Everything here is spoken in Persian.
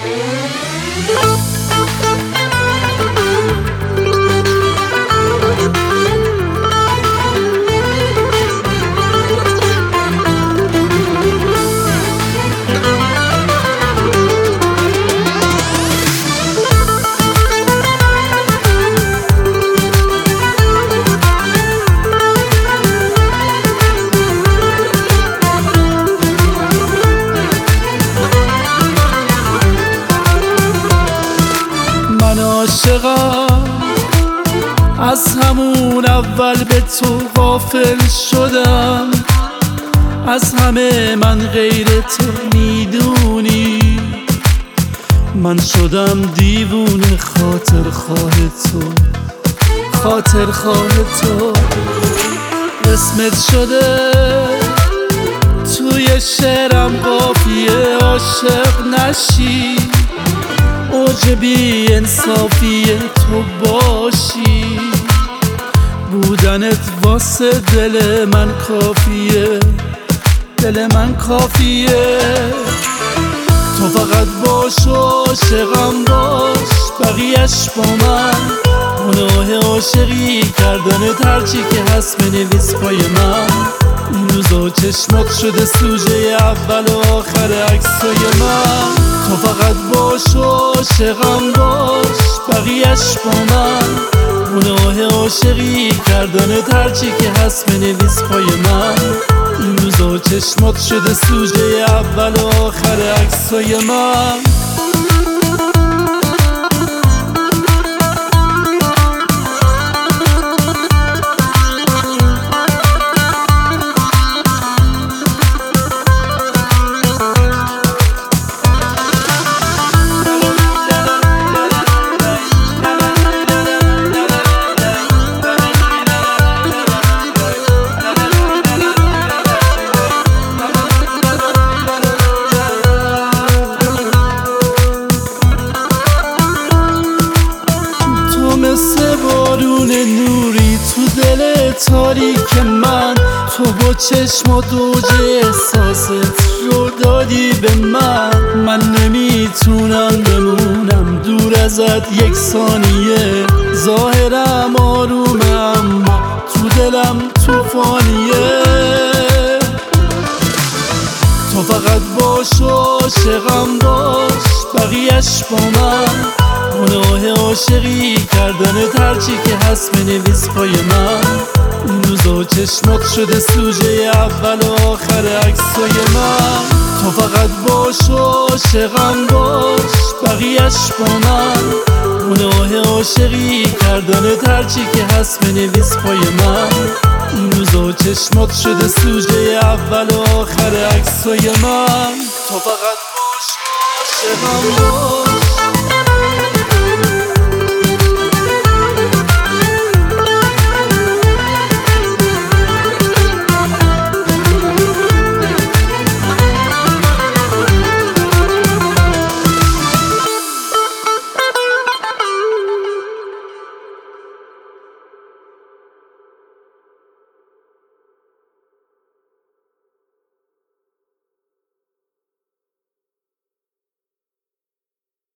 من عاشقم، از همون اول به تو غافل شدم. از همه من غیر تو میدونی، من شدم دیوونه خاطر خواه تو، خاطر خواه تو. قسمت شده توی شعرم قافیه عاشق نشی، اوج بی انصافی تو باشی. بودنت واسه دل من کافیه، دل من کافیه. تو فقط باش و عاشقم باش، بقیهش با من. گناه عاشقی کردنت هرچی که هست بنویس پای من. این روزا چشمات شده سوژه اول و آخر عکسای من. تو فقط باش و عاشقم باش، بقیهش با من. گناه عاشقی کردنت هرچی که هست بنویس پای من. این روزا چشمات شده سوژه اول و آخر عکسای من. مثل بارون نوری تو دل تاریک من. تو با چشمات اوج احساست رو دادی به من. من نمیتونم بمونم دور ازت یک ثانیه. ظاهرم آرومه اما تو دلم توفانیه. تو فقط باش و عاشقم باش، بقیهش با من. گناه عاشقی کردنت هرچی که هست بنویس پای من. این روزا چشمات شده سوژه اول و آخر عکسای من. تو فقط باش و عاشقم باش، بقیهش با من. گناه عاشقی کردنت هرچی که هست بنویس پای من. این روزا چشمات شده سوژه اول و آخر عکسای من. تو فقط باش و عاشقم باش.